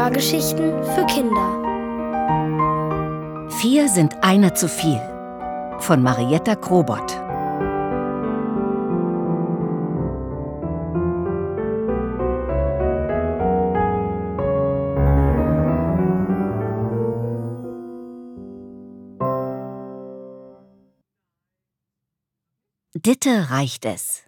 Hörgeschichten für Kinder. 4 sind einer zu viel von Marietta Krobot. Ditte reicht es.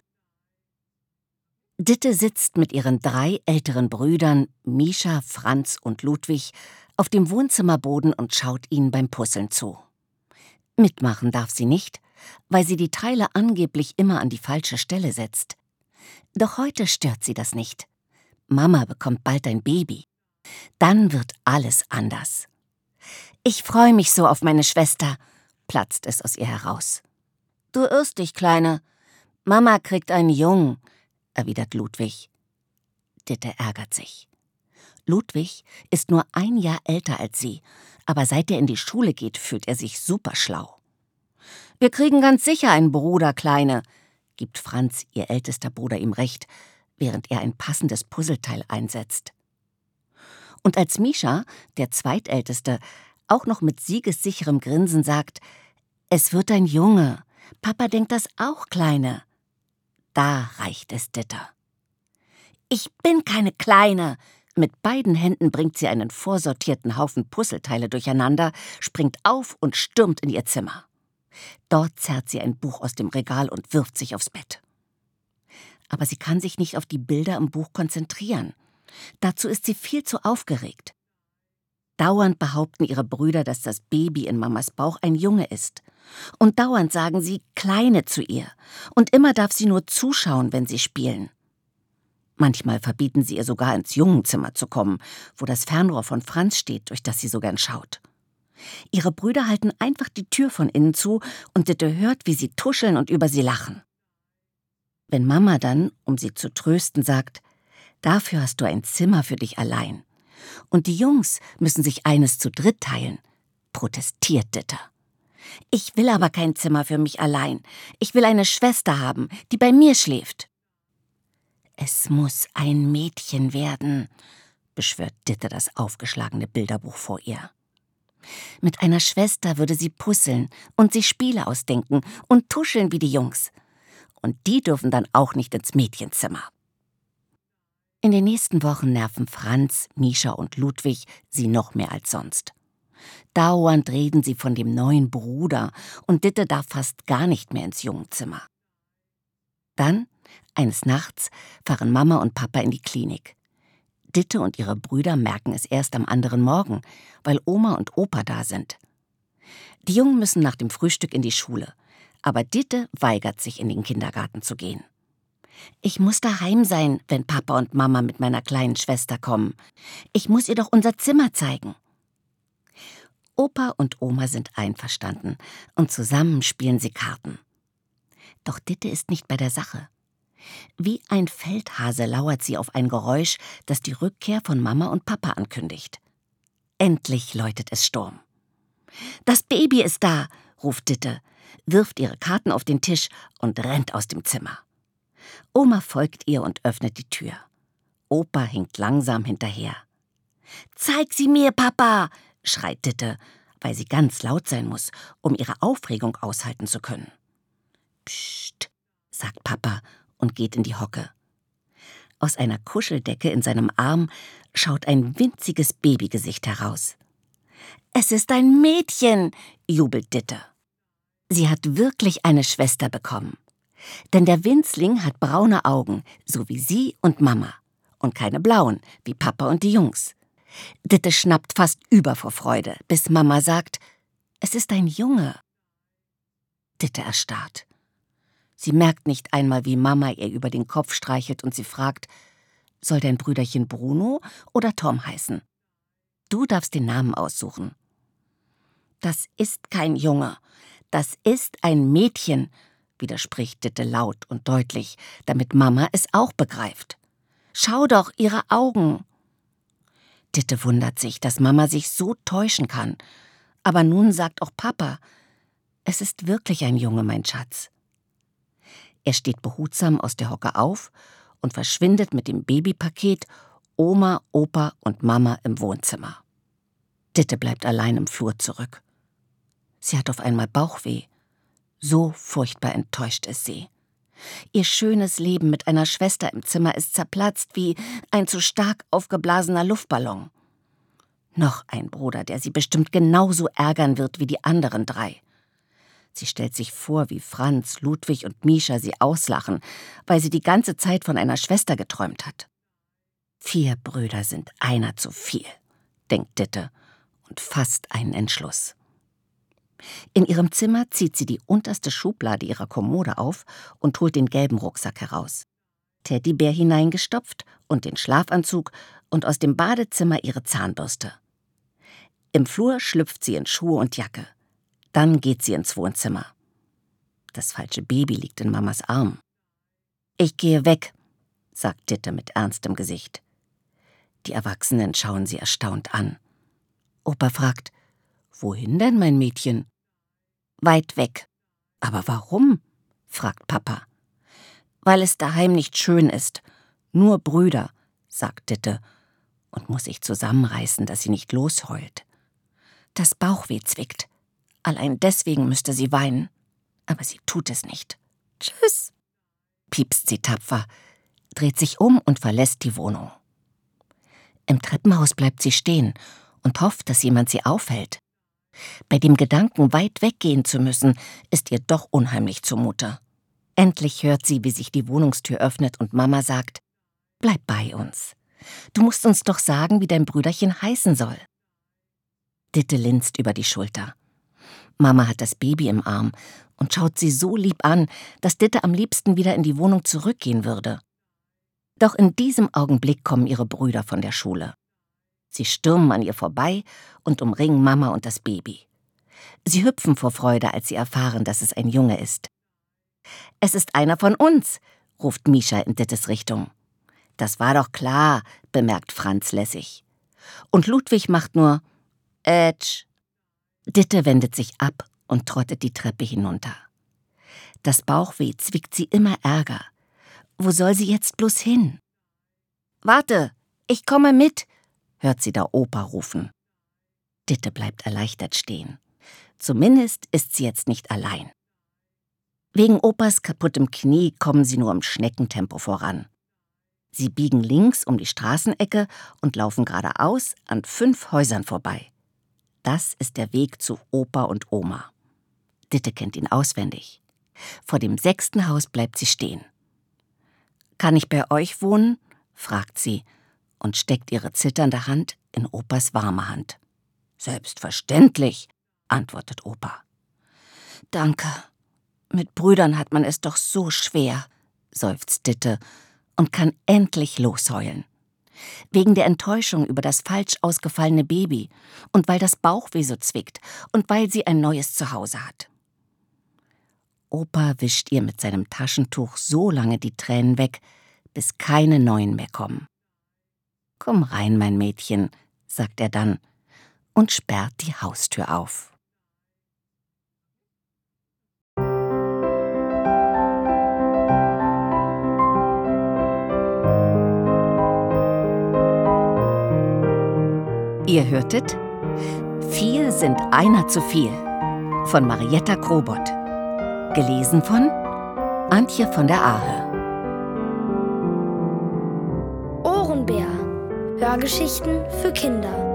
Ditte sitzt mit ihren 3 älteren Brüdern, Mischa, Franz und Ludwig, auf dem Wohnzimmerboden und schaut ihnen beim Puzzeln zu. Mitmachen darf sie nicht, weil sie die Teile angeblich immer an die falsche Stelle setzt. Doch heute stört sie das nicht. Mama bekommt bald ein Baby. Dann wird alles anders. Ich freue mich so auf meine Schwester, platzt es aus ihr heraus. Du irrst dich, Kleine. Mama kriegt einen Jungen, erwidert Ludwig. Ditte ärgert sich. Ludwig ist nur 1 Jahr älter als sie, aber seit er in die Schule geht, fühlt er sich superschlau. Wir kriegen ganz sicher einen Bruder, Kleine, gibt Franz, ihr ältester Bruder, ihm recht, während er ein passendes Puzzleteil einsetzt. Und als Mischa, der Zweitälteste, auch noch mit siegessicherem Grinsen sagt, es wird ein Junge, Papa denkt das auch, Kleine. Da reicht es Ditte. Ich bin keine Kleine. Mit beiden Händen bringt sie einen vorsortierten Haufen Puzzleteile durcheinander, springt auf und stürmt in ihr Zimmer. Dort zerrt sie ein Buch aus dem Regal und wirft sich aufs Bett. Aber sie kann sich nicht auf die Bilder im Buch konzentrieren. Dazu ist sie viel zu aufgeregt. Dauernd behaupten ihre Brüder, dass das Baby in Mamas Bauch ein Junge ist. Und dauernd sagen sie Kleine zu ihr. Und immer darf sie nur zuschauen, wenn sie spielen. Manchmal verbieten sie ihr sogar, ins Jungenzimmer zu kommen, wo das Fernrohr von Franz steht, durch das sie so gern schaut. Ihre Brüder halten einfach die Tür von innen zu und Ditte hört, wie sie tuscheln und über sie lachen. Wenn Mama dann, um sie zu trösten, sagt, dafür hast du ein Zimmer für dich allein. Und die Jungs müssen sich eines zu dritt teilen, protestiert Ditte. Ich will aber kein Zimmer für mich allein. Ich will eine Schwester haben, die bei mir schläft. Es muss ein Mädchen werden, beschwört Ditte das aufgeschlagene Bilderbuch vor ihr. Mit einer Schwester würde sie puzzeln und sich Spiele ausdenken und tuscheln wie die Jungs. Und die dürfen dann auch nicht ins Mädchenzimmer. In den nächsten Wochen nerven Franz, Mischa und Ludwig sie noch mehr als sonst. Dauernd reden sie von dem neuen Bruder und Ditte darf fast gar nicht mehr ins Jungenzimmer. Dann, eines Nachts, fahren Mama und Papa in die Klinik. Ditte und ihre Brüder merken es erst am anderen Morgen, weil Oma und Opa da sind. Die Jungen müssen nach dem Frühstück in die Schule, aber Ditte weigert sich, in den Kindergarten zu gehen. Ich muss daheim sein, wenn Papa und Mama mit meiner kleinen Schwester kommen. Ich muss ihr doch unser Zimmer zeigen. Opa und Oma sind einverstanden und zusammen spielen sie Karten. Doch Ditte ist nicht bei der Sache. Wie ein Feldhase lauert sie auf ein Geräusch, das die Rückkehr von Mama und Papa ankündigt. Endlich läutet es Sturm. Das Baby ist da, ruft Ditte, wirft ihre Karten auf den Tisch und rennt aus dem Zimmer. Oma folgt ihr und öffnet die Tür. Opa hinkt langsam hinterher. »Zeig sie mir, Papa«, schreit Ditte, weil sie ganz laut sein muss, um ihre Aufregung aushalten zu können. »Psst«, sagt Papa und geht in die Hocke. Aus einer Kuscheldecke in seinem Arm schaut ein winziges Babygesicht heraus. »Es ist ein Mädchen«, jubelt Ditte. Sie hat wirklich eine Schwester bekommen. Denn der Winzling hat braune Augen, so wie sie und Mama. Und keine blauen, wie Papa und die Jungs. Ditte schnappt fast über vor Freude, bis Mama sagt, es ist ein Junge. Ditte erstarrt. Sie merkt nicht einmal, wie Mama ihr über den Kopf streichelt und sie fragt, soll dein Brüderchen Bruno oder Tom heißen? Du darfst den Namen aussuchen. Das ist kein Junge, das ist ein Mädchen, widerspricht Ditte laut und deutlich, damit Mama es auch begreift. Schau doch, ihre Augen. Ditte wundert sich, dass Mama sich so täuschen kann. Aber nun sagt auch Papa, es ist wirklich ein Junge, mein Schatz. Er steht behutsam aus der Hocke auf und verschwindet mit dem Babypaket Oma, Opa und Mama im Wohnzimmer. Ditte bleibt allein im Flur zurück. Sie hat auf einmal Bauchweh. So furchtbar enttäuscht ist sie. Ihr schönes Leben mit einer Schwester im Zimmer ist zerplatzt wie ein zu stark aufgeblasener Luftballon. Noch ein Bruder, der sie bestimmt genauso ärgern wird wie die anderen 3. Sie stellt sich vor, wie Franz, Ludwig und Mischa sie auslachen, weil sie die ganze Zeit von einer Schwester geträumt hat. 4 Brüder sind einer zu viel, denkt Ditte und fasst einen Entschluss. In ihrem Zimmer zieht sie die unterste Schublade ihrer Kommode auf und holt den gelben Rucksack heraus. Teddybär hineingestopft und den Schlafanzug und aus dem Badezimmer ihre Zahnbürste. Im Flur schlüpft sie in Schuhe und Jacke. Dann geht sie ins Wohnzimmer. Das falsche Baby liegt in Mamas Arm. »Ich gehe weg«, sagt Ditte mit ernstem Gesicht. Die Erwachsenen schauen sie erstaunt an. Opa fragt, »Wohin denn, mein Mädchen?« »Weit weg.« »Aber warum?« fragt Papa. »Weil es daheim nicht schön ist. Nur Brüder«, sagt Ditte und muss sich zusammenreißen, dass sie nicht losheult. Das Bauchweh zwickt. Allein deswegen müsste sie weinen. Aber sie tut es nicht. »Tschüss«, piepst sie tapfer, dreht sich um und verlässt die Wohnung. Im Treppenhaus bleibt sie stehen und hofft, dass jemand sie aufhält. Bei dem Gedanken, weit weggehen zu müssen, ist ihr doch unheimlich zumute. Endlich hört sie, wie sich die Wohnungstür öffnet und Mama sagt, »Bleib bei uns. Du musst uns doch sagen, wie dein Brüderchen heißen soll.« Ditte linst über die Schulter. Mama hat das Baby im Arm und schaut sie so lieb an, dass Ditte am liebsten wieder in die Wohnung zurückgehen würde. Doch in diesem Augenblick kommen ihre Brüder von der Schule. Sie stürmen an ihr vorbei und umringen Mama und das Baby. Sie hüpfen vor Freude, als sie erfahren, dass es ein Junge ist. »Es ist einer von uns«, ruft Mischa in Dittes Richtung. »Das war doch klar«, bemerkt Franz lässig. Und Ludwig macht nur »Ätsch«. Ditte wendet sich ab und trottet die Treppe hinunter. Das Bauchweh zwickt sie immer ärger. Wo soll sie jetzt bloß hin? »Warte, ich komme mit«, hört sie der Opa rufen. Ditte bleibt erleichtert stehen. Zumindest ist sie jetzt nicht allein. Wegen Opas kaputtem Knie kommen sie nur im Schneckentempo voran. Sie biegen links um die Straßenecke und laufen geradeaus an 5 Häusern vorbei. Das ist der Weg zu Opa und Oma. Ditte kennt ihn auswendig. Vor dem 6. Haus bleibt sie stehen. »Kann ich bei euch wohnen?« fragt sie und steckt ihre zitternde Hand in Opas warme Hand. »Selbstverständlich«, antwortet Opa. »Danke. Mit Brüdern hat man es doch so schwer«, seufzt Ditte und kann endlich losheulen. Wegen der Enttäuschung über das falsch ausgefallene Baby und weil das Bauchweh so zwickt und weil sie ein neues Zuhause hat. Opa wischt ihr mit seinem Taschentuch so lange die Tränen weg, bis keine neuen mehr kommen. »Komm rein, mein Mädchen«, sagt er dann und sperrt die Haustür auf. Ihr hörtet 4 sind einer zu viel von Marietta Krobot. Gelesen von Antje von der Ahe. Ohrenbär. Hörgeschichten für Kinder.